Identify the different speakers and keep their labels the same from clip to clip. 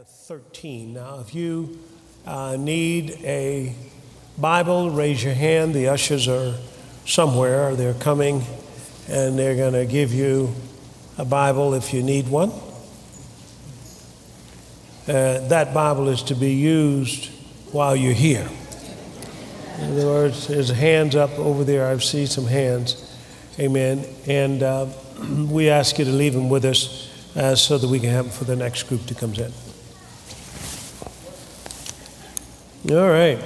Speaker 1: 13. Now, if you need a Bible, raise your hand. The ushers are somewhere. They're coming, and they're going to give you a Bible if you need one. That Bible is to be used while you're here. In other words, there's hands up over there. I see some hands. Amen. And we ask you to leave them with us so that we can have them for the next group that comes in. All right.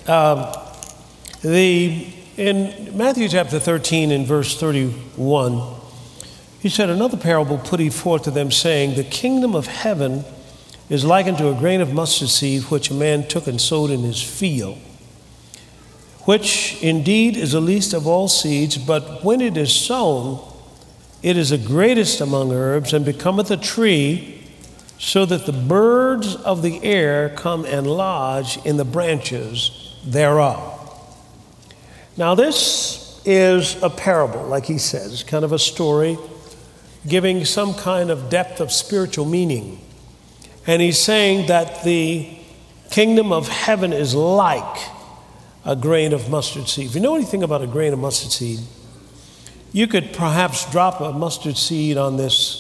Speaker 1: In Matthew chapter 13 and verse 31, he said, "Another parable put he forth to them, saying, The kingdom of heaven is likened to a grain of mustard seed, which a man took and sowed in his field, which indeed is the least of all seeds, but when it is sown, it is the greatest among herbs, and becometh a tree, so that the birds of the air come and lodge in the branches thereof." Now this is a parable, like he says. It's kind of a story giving some kind of depth of spiritual meaning. And he's saying that the kingdom of heaven is like a grain of mustard seed. If you know anything about a grain of mustard seed, you could perhaps drop a mustard seed on this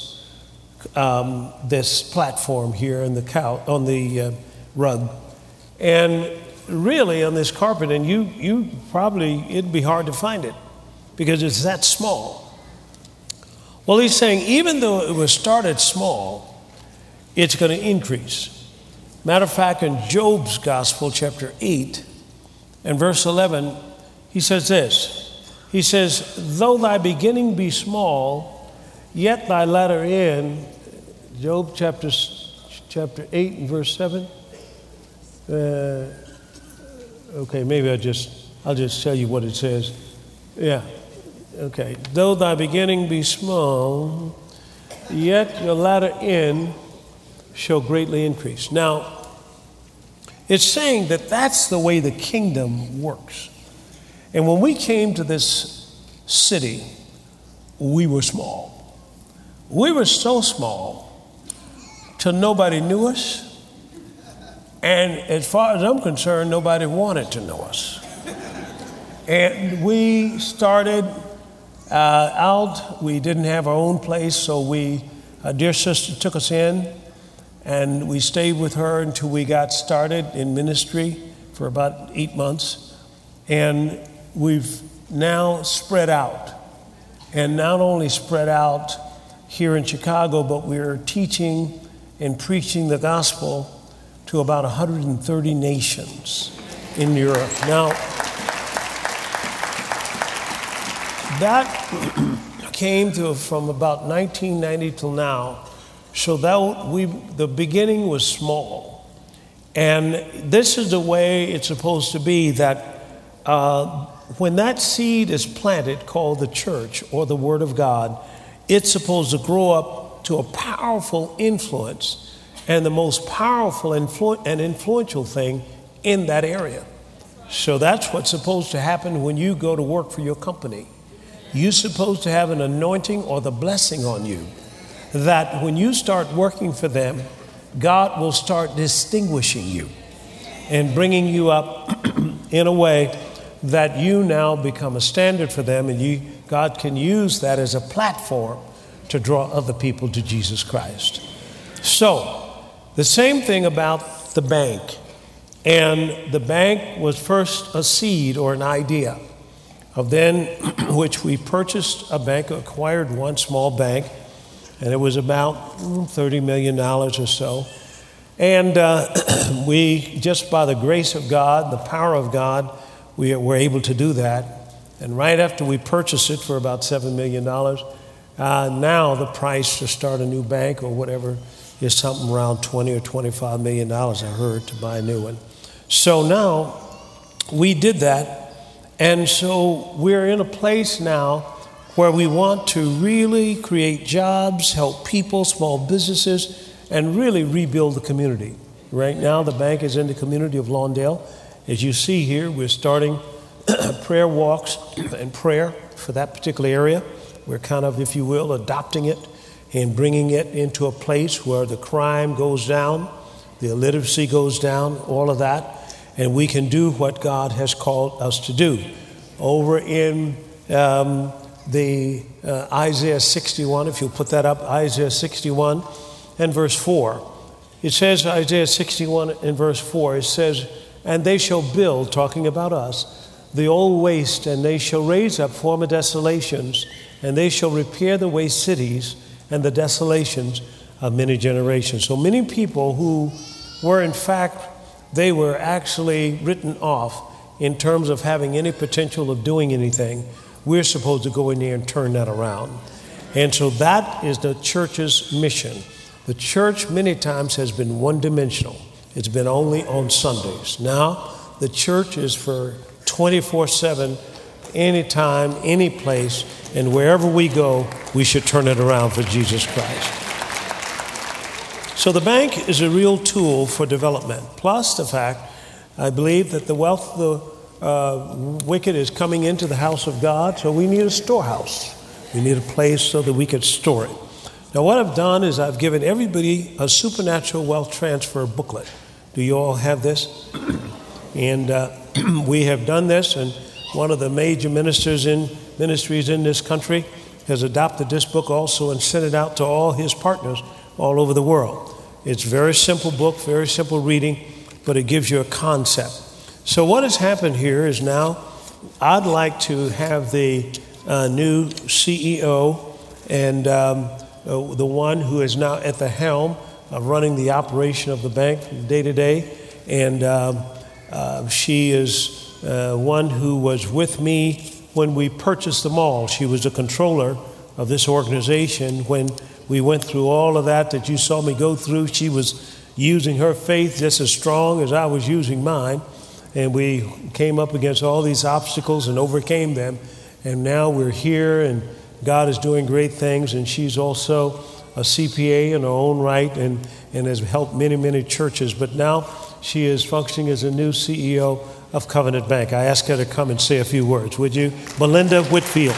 Speaker 1: platform here in on the rug, and really on this carpet, and you probably, it'd be hard to find it because it's that small. Well, he's saying even though it was started small, it's going to increase. Matter of fact, in Job's Gospel, chapter 8 and verse 11, he says this. He says, "Though thy beginning be small, yet thy latter end," Job chapter 8 and verse 7. Okay, maybe I'll just tell you what it says. Yeah, okay. "Though thy beginning be small, yet your latter end shall greatly increase." Now, it's saying that that's the way the kingdom works. And when we came to this city, we were small. We were so small till nobody knew us. And as far as I'm concerned, nobody wanted to know us. And we started out, we didn't have our own place, so a dear sister took us in, and we stayed with her until we got started in ministry for about 8 months. And we've now spread out. And not only spread out here in Chicago, but we're teaching and preaching the gospel to about 130 nations in Europe. Now, that came from about 1990 till now. So the beginning was small. And this is the way it's supposed to be, that when that seed is planted, called the church or the Word of God, it's supposed to grow up to a powerful influence and the most powerful and influential thing in that area. So that's what's supposed to happen when you go to work for your company. You're supposed to have an anointing or the blessing on you, that when you start working for them, God will start distinguishing you and bringing you up in a way that you now become a standard for them, and God can use that as a platform to draw other people to Jesus Christ. So, the same thing about the bank. And the bank was first a seed or an idea of then which we purchased a bank, acquired one small bank, and it was about $30 million or so. And we, just by the grace of God, the power of God, we were able to do that. And right after we purchased it for about $7 million, now the price to start a new bank or whatever is something around $20 or $25 million, I heard, to buy a new one. So now we did that. And so we're in a place now where we want to really create jobs, help people, small businesses, and really rebuild the community. Right now, the bank is in the community of Lawndale. As you see here, we're starting prayer walks and prayer for that particular area. We're kind of, if you will, adopting it and bringing it into a place where the crime goes down, the illiteracy goes down, all of that, and we can do what God has called us to do. Over in Isaiah 61, if you'll put that up, Isaiah 61 and verse 4. It says, Isaiah 61 and verse 4, it says, and they shall build, talking about us, the old waste, and they shall raise up former desolations, and they shall repair the waste cities and the desolations of many generations. So many people who were, in fact, they were actually written off in terms of having any potential of doing anything. We're supposed to go in there and turn that around. And so that is the church's mission. The church many times has been one-dimensional. It's been only on Sundays. Now, the church is for 24/7, anytime, any place, and wherever we go, we should turn it around for Jesus Christ. So the bank is a real tool for development. Plus the fact, I believe that the wealth of the wicked is coming into the house of God, so we need a storehouse. We need a place so that we could store it. Now what I've done is I've given everybody a supernatural wealth transfer booklet. Do you all have this? And we have done this, and one of the major ministries in this country has adopted this book also and sent it out to all his partners all over the world. It's a very simple book, very simple reading, but it gives you a concept. So what has happened here is now I'd like to have the new CEO and the one who is now at the helm of running the operation of the bank day to day. And she is one who was with me when we purchased the mall. She was the controller of this organization when we went through all of that you saw me go through. She was using her faith just as strong as I was using mine. And we came up against all these obstacles and overcame them. And now we're here, and God is doing great things. And she's also a CPA in her own right and has helped many, many churches. But now she is functioning as a new CEO of Covenant Bank. I ask her to come and say a few words, would you? Melinda Whitfield.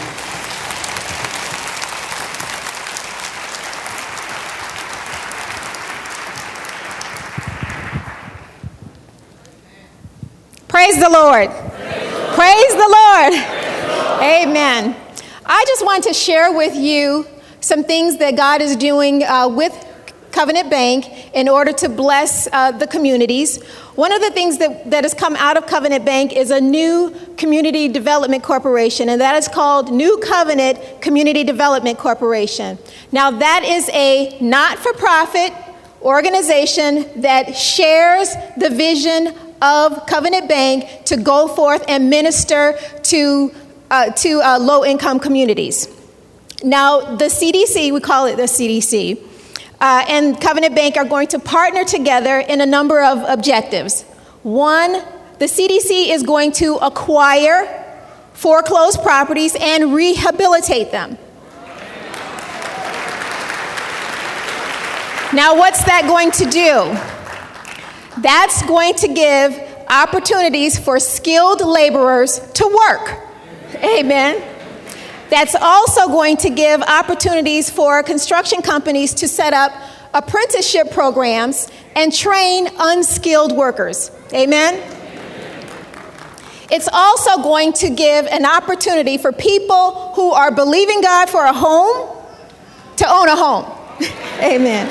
Speaker 2: Praise the Lord. Praise the Lord. Amen. I just want to share with you some things that God is doing with Covenant Bank in order to bless the communities. One of the things that has come out of Covenant Bank is a new community development corporation, and that is called New Covenant Community Development Corporation. Now, that is a not-for-profit organization that shares the vision of Covenant Bank to go forth and minister to low-income communities. Now, the CDC, we call it the CDC, and Covenant Bank are going to partner together in a number of objectives. One, the CDC is going to acquire foreclosed properties and rehabilitate them. Now, what's that going to do? That's going to give opportunities for skilled laborers to work. Amen. That's also going to give opportunities for construction companies to set up apprenticeship programs and train unskilled workers. Amen. It's also going to give an opportunity for people who are believing God for a home to own a home. Amen.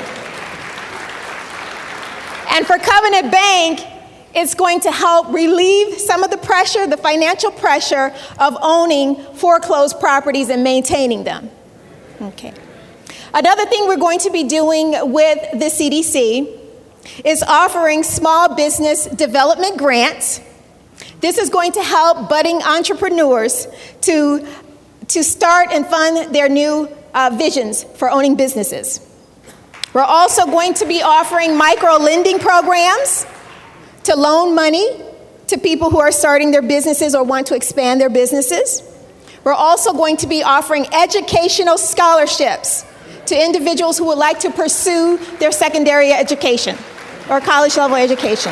Speaker 2: And for Covenant Bank, it's going to help relieve some of the pressure, the financial pressure of owning foreclosed properties and maintaining them. Okay. Another thing we're going to be doing with the CDC is offering small business development grants. This is going to help budding entrepreneurs to start and fund their new visions for owning businesses. We're also going to be offering micro-lending programs to loan money to people who are starting their businesses or want to expand their businesses. We're also going to be offering educational scholarships to individuals who would like to pursue their secondary education or college-level education.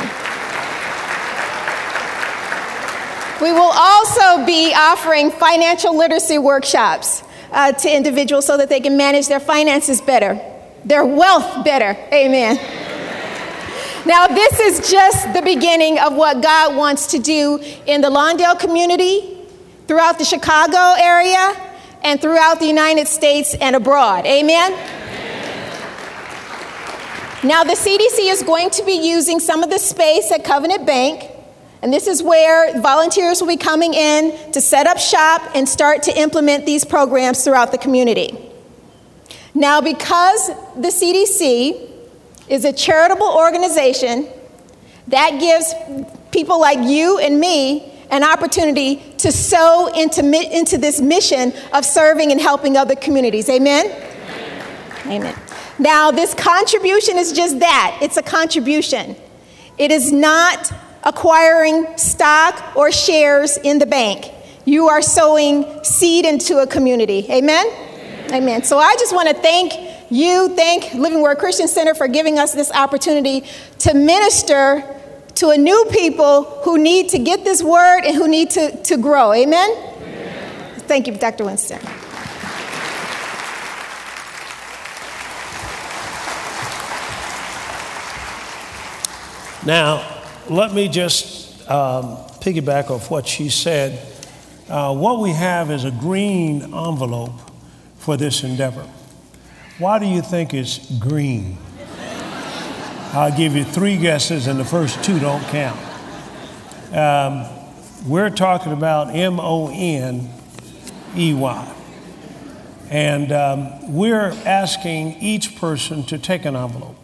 Speaker 2: We will also be offering financial literacy workshops to individuals so that they can manage their finances better, their wealth better. Amen. Now, this is just the beginning of what God wants to do in the Lawndale community, throughout the Chicago area, and throughout the United States and abroad. Amen? Now, the CDC is going to be using some of the space at Covenant Bank, and this is where volunteers will be coming in to set up shop and start to implement these programs throughout the community. Now, because the CDC is a charitable organization, that gives people like you and me an opportunity to sow into this mission of serving and helping other communities. Amen? Amen. Now, this contribution is just that. It's a contribution. It is not acquiring stock or shares in the bank. You are sowing seed into a community. Amen? Amen. So I just want to thank Living Word Christian Center for giving us this opportunity to minister to a new people who need to get this word and who need to grow. Amen? Amen. Thank you, Dr. Winston.
Speaker 1: Now, let me just piggyback off what she said. What we have is a green envelope for this endeavor. Why do you think it's green? I'll give you 3 guesses, and the first 2 don't count. We're talking about MONEY. And we're asking each person to take an envelope,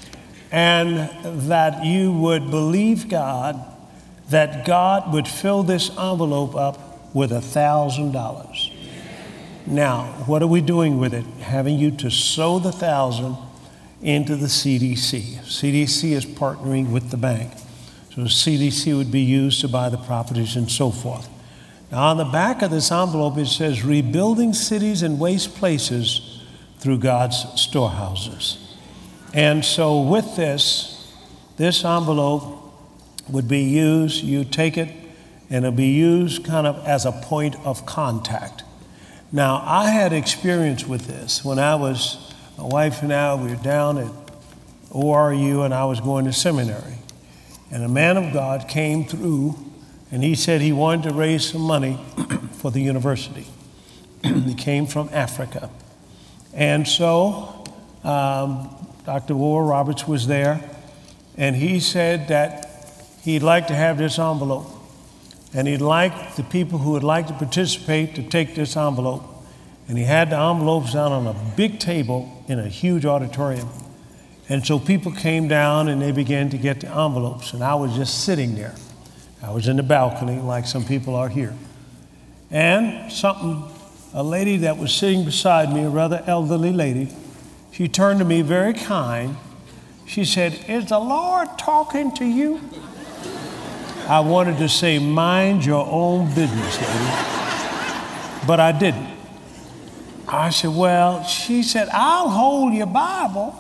Speaker 1: and that you would believe God that God would fill this envelope up with $1,000. Now, what are we doing with it? Having you to sow the 1,000 into the CDC. CDC is partnering with the bank. So the CDC would be used to buy the properties and so forth. Now, on the back of this envelope, it says, rebuilding cities and waste places through God's storehouses. And so with this envelope would be used, you take it, and it'll be used kind of as a point of contact. Now, I had experience with this when my wife and I, we were down at ORU, and I was going to seminary. And a man of God came through, and he said he wanted to raise some money for the university. He came from Africa. And so Dr. Oral Roberts was there, and he said that he'd like to have this envelope. And he'd like the people who would like to participate to take this envelope. And he had the envelopes down on a big table in a huge auditorium. And so people came down and they began to get the envelopes. And I was just sitting there. I was in the balcony like some people are here. And a lady that was sitting beside me, a rather elderly lady, she turned to me very kind. She said, "Is the Lord talking to you?" I wanted to say, "Mind your own business, lady," but I didn't. I said, "Well," she said, "I'll hold your Bible."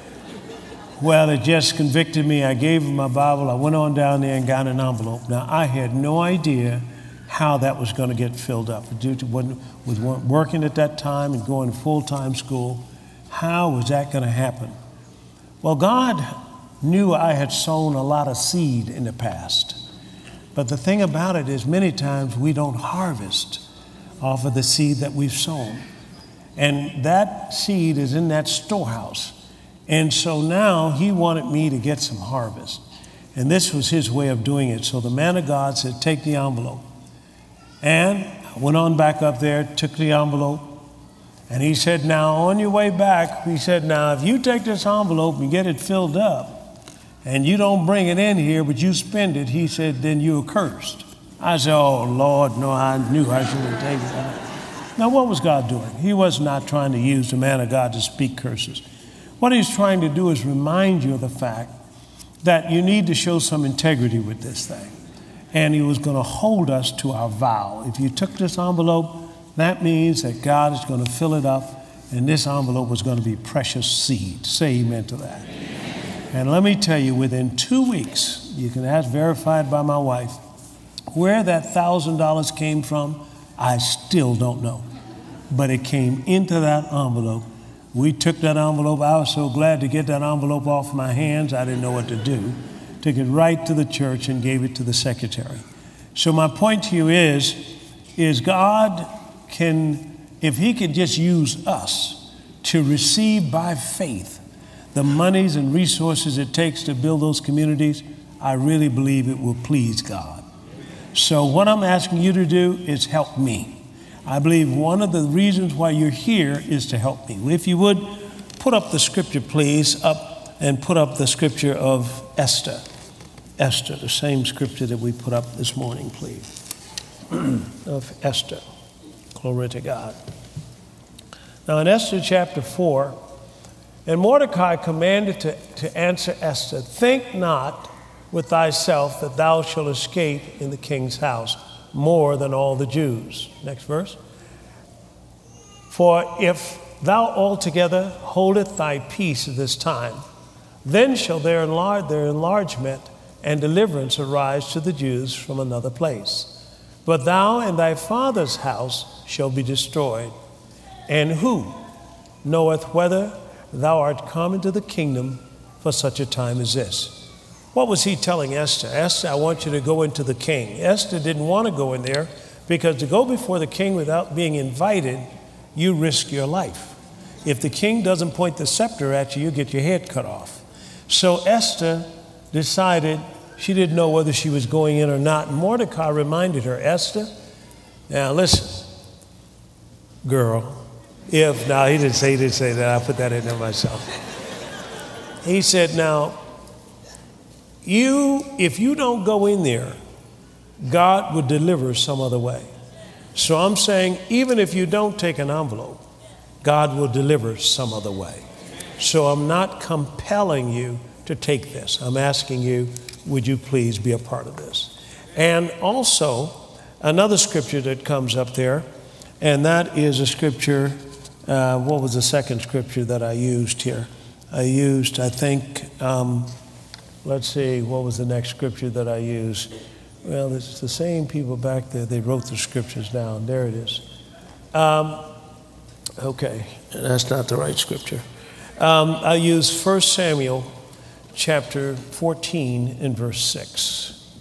Speaker 1: Well, it just convicted me. I gave her my Bible. I went on down there and got an envelope. Now, I had no idea how that was going to get filled up. Due to was working at that time and going to full-time school, how was that going to happen? Well, God knew I had sown a lot of seed in the past. But the thing about it is many times we don't harvest off of the seed that we've sown. And that seed is in that storehouse. And so now he wanted me to get some harvest. And this was his way of doing it. So the man of God said, "Take the envelope." And I went on back up there, took the envelope. And he said, "Now on your way back," he said, "now if you take this envelope and get it filled up, and you don't bring it in here, but you spend it," he said, "then you're cursed." I said, "Oh, Lord, no, I knew I shouldn't take it." Now, what was God doing? He was not trying to use the man of God to speak curses. What he's trying to do is remind you of the fact that you need to show some integrity with this thing. And he was going to hold us to our vow. If you took this envelope, that means that God is going to fill it up, and this envelope was going to be precious seed. Say amen to that. And let me tell you, within 2 weeks, you can ask, verified by my wife, where that $1,000 came from, I still don't know. But it came into that envelope We took that envelope. I was so glad to get that envelope off my hands. I didn't know what to do. Took it right to the church and gave it to the secretary. So my point to you is God can, if he could just use us to receive by faith the monies and resources it takes to build those communities, I really believe it will please God. So what I'm asking you to do is help me. I believe one of the reasons why you're here is to help me. If you would, put up the scripture, please, up and put up the scripture of Esther. Esther, the same scripture that we put up this morning, please. Of Esther. Glory to God. Now in Esther chapter 4, and Mordecai commanded to answer Esther, think not with thyself that thou shalt escape in the king's house more than all the Jews. Next verse. For if thou altogether holdeth thy peace at this time, then shall their enlargement and deliverance arise to the Jews from another place. But thou and thy father's house shall be destroyed. And who knoweth whether thou art come into the kingdom for such a time as this? What was he telling Esther? Esther, I want you to go into the king. Esther didn't want to go in there because to go before the king without being invited, you risk your life. If the king doesn't point the scepter at you, you get your head cut off. So Esther decided she didn't know whether she was going in or not. And Mordecai reminded her, Esther, now listen, girl, he didn't say that. I put that in there myself. He said, now, if you don't go in there, God would deliver some other way. So I'm saying, even if you don't take an envelope, God will deliver some other way. So I'm not compelling you to take this. I'm asking you, would you please be a part of this? And also, another scripture that comes up there, and that is a scripture, what was the second scripture that I used here? Let's see, what was the next scripture that I used? Well, it's the same people back there. They wrote the scriptures down. There it is. Okay, that's not the right scripture. I used 1 Samuel chapter 14 and verse 6.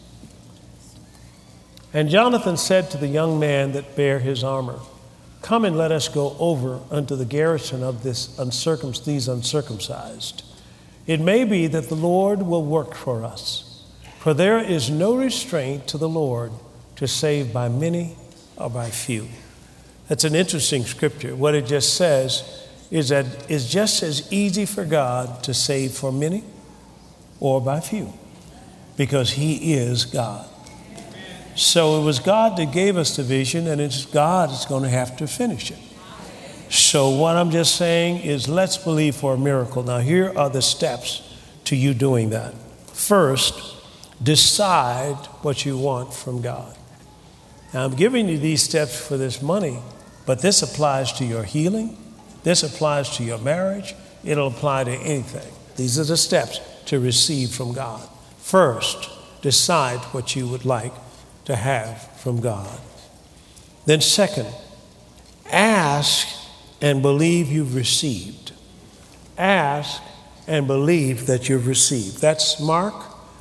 Speaker 1: And Jonathan said to the young man that bare his armor, come and let us go over unto the garrison of these uncircumcised. It may be that the Lord will work for us, for there is no restraint to the Lord to save by many or by few. That's an interesting scripture. What it just says is that it's just as easy for God to save for many or by few, because he is God. So it was God that gave us the vision, and it's God that's going to have to finish it. So what I'm just saying is let's believe for a miracle. Now here are the steps to you doing that. First, decide what you want from God. Now I'm giving you these steps for this money, but this applies to your healing. This applies to your marriage. It'll apply to anything. These are the steps to receive from God. First, decide what you would like to have from God. Then second, ask and believe you've received. Ask and believe that you've received. That's Mark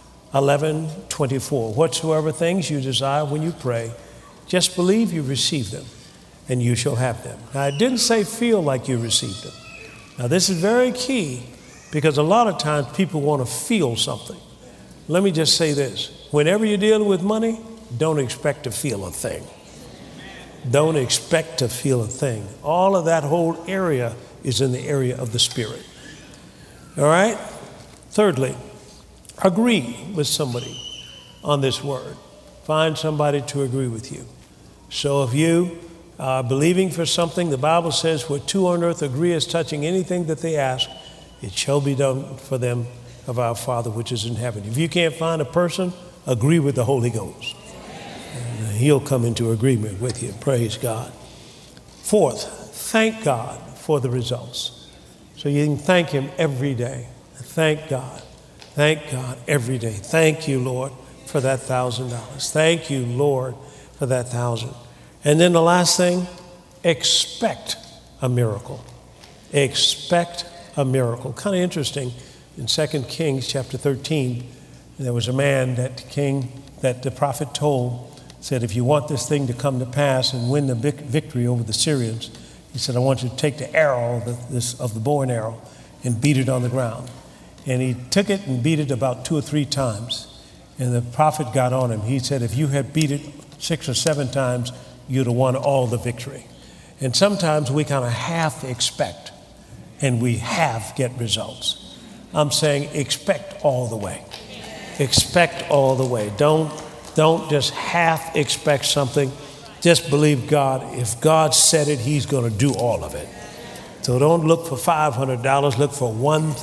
Speaker 1: 11:24. Whatsoever things you desire when you pray, just believe you receive them, and you shall have them. Now, I didn't say feel like you received them. Now, this is very key, because a lot of times people want to feel something. Let me just say this. Whenever you're dealing with money, don't expect to feel a thing. Don't expect to feel a thing. All of that whole area is in the area of the Spirit. All right? Thirdly, agree with somebody on this word. Find somebody to agree with you. So if you are believing for something, the Bible says, where two on earth agree as touching anything that they ask, it shall be done for them of our Father which is in heaven. If you can't find a person, agree with the Holy Ghost. And he'll come into agreement with you. Praise God. Fourth, thank God for the results. So you can thank him every day. Thank God. Thank God every day. Thank you, Lord, for that $1,000. Thank you, Lord, for that 1,000. And then the last thing, expect a miracle. Expect a miracle. Kind of interesting. In 2 Kings chapter 13, there was a man that the prophet told, said, if you want this thing to come to pass and win the victory over the Syrians, he said, I want you to take the arrow of the bow and arrow and beat it on the ground. And he took it and beat it about 2 or 3 times. And the prophet got on him. He said, if you had beat it 6 or 7 times, you'd have won all the victory. And sometimes we kind of half expect and we half get results. I'm saying expect all the way. Expect all the way. Don't just half expect something. Just believe God. If God said it, he's going to do all of it. So don't look for $500, look for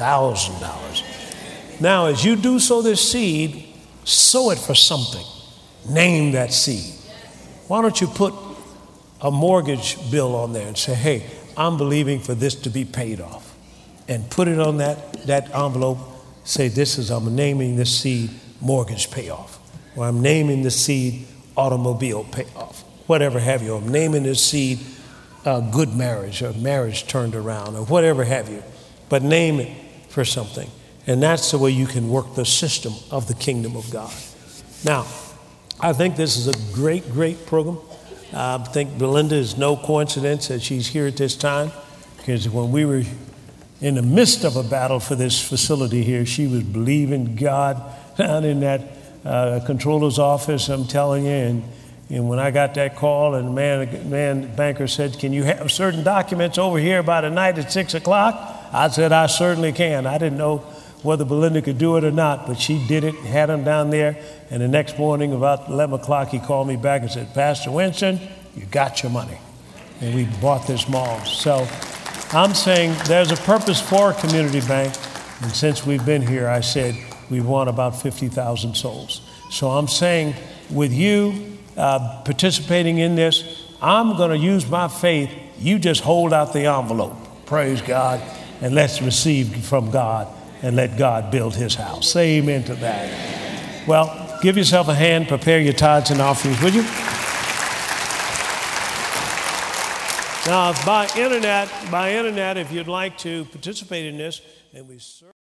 Speaker 1: $1,000. Now, as you do sow this seed, sow it for something. Name that seed. Why don't you put a mortgage bill on there and say, hey, I'm believing for this to be paid off. And put it on that envelope. Say, I'm naming this seed mortgage payoff. Or I'm naming the seed automobile payoff. Whatever have you. I'm naming this seed good marriage or marriage turned around or whatever have you. But name it for something. And that's the way you can work the system of the kingdom of God. Now, I think this is a great, great program. I think Belinda is no coincidence that she's here at this time, because when we were in the midst of a battle for this facility here, she was believing God down in that controller's office, I'm telling you. And when I got that call and the banker said, can you have certain documents over here by tonight at 6 o'clock? I said, I certainly can. I didn't know whether Belinda could do it or not, but she did it, had them down there. And the next morning, about 11 o'clock, he called me back and said, Pastor Winston, you got your money. And we bought this mall. So I'm saying there's a purpose for a community bank. And since we've been here, I said we've won about 50,000 souls. So I'm saying with you participating in this, I'm going to use my faith. You just hold out the envelope. Praise God. And let's receive from God and let God build his house. Say amen to that. Well, give yourself a hand. Prepare your tithes and offerings, would you? Now, by internet, if you'd like to participate in this, and we